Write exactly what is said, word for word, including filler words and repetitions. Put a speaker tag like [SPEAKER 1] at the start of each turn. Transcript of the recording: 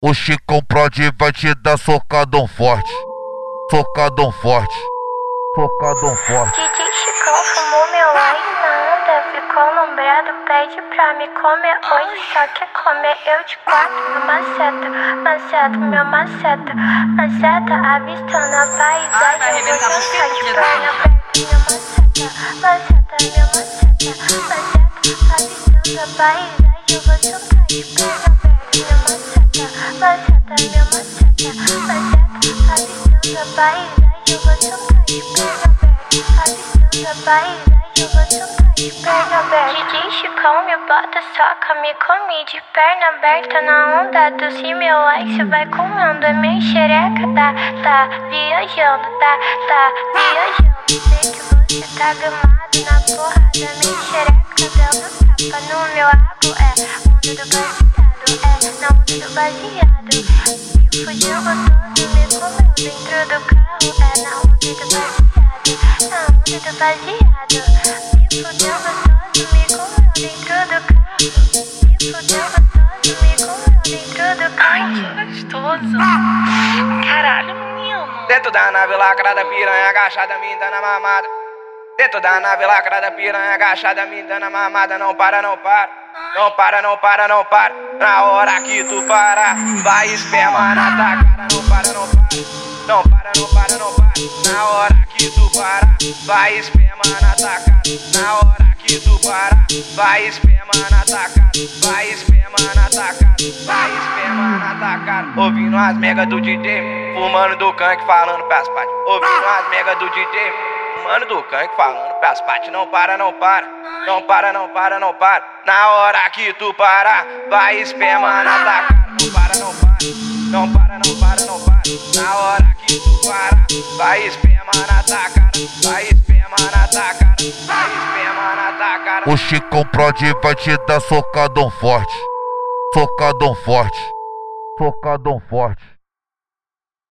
[SPEAKER 1] O Chicão Prod vai te dar socadão forte, socadão forte, socadão forte.
[SPEAKER 2] D J Chicão fumou meu ice na onda, ficou lombrado, pede pra me comer hoje, só quer comer eu de quatro no maceta, maceta, meu maceta, maceta, avistando a paisagem, eu vou jantar de perna aberta, meu maceta, maceta, meu maceta, maceta, avistando a paisagem, eu vou jantar de perna aberta, meu maceta, maceta, meu maceta, maceta, avistando a paisagem, eu vou jantar de perna aberta, avistando a paisagem, eu vou jantar de perna aberta. D J Chicão me bota soca, me come de perna aberta na onda do se meu ice vai comendo, é minha xereca, tá, tá viajando, tá, tá viajando. Sei que você tá gamado na porrada, minha xereca dando tapa no meu rabo, é onda do baseado, é na onda do baseado. Me fugiu gostoso, me comeu dentro do carro, é na onda do baseado, na onda do baseado. Me fudeu gostoso, me comeu dentro do carro, me fudeu gostoso, me comeu dentro do carro.
[SPEAKER 3] Ai, que gostoso. Caralho, menino.
[SPEAKER 4] Dentro da nave lacrada, piranha agachada, me dando a mamada. Dentro da nave lacrada, piranha agachada, me dando a mamada. Não para, não para, não para, não para, não para. Na hora que tu parar, vai esperma na tua cara. Não para, não para, não para, não para, não para. Na hora que tu parar, vai esperma na tua cara. Na hora que tu parar, vai esperma na tua cara. Vai esperma na tua cara, vai esperma na tua cara. Ouvindo as megas do D J, fumando do canque, falando pras partes. Ouvindo as megas do D J, fumando do canque, falando pras partes. Não para, não para, não para, não para, não para. Na hora que tu parar, vai esperma na tua cara. Não para, não para, não para, não para, não para. Na hora que tu parar, vai esperma na tua cara. Vai esperma na tua cara, vai esperma na tua cara.
[SPEAKER 1] O Chicão Prod vai te dar socadão forte, socadão forte, socadão forte.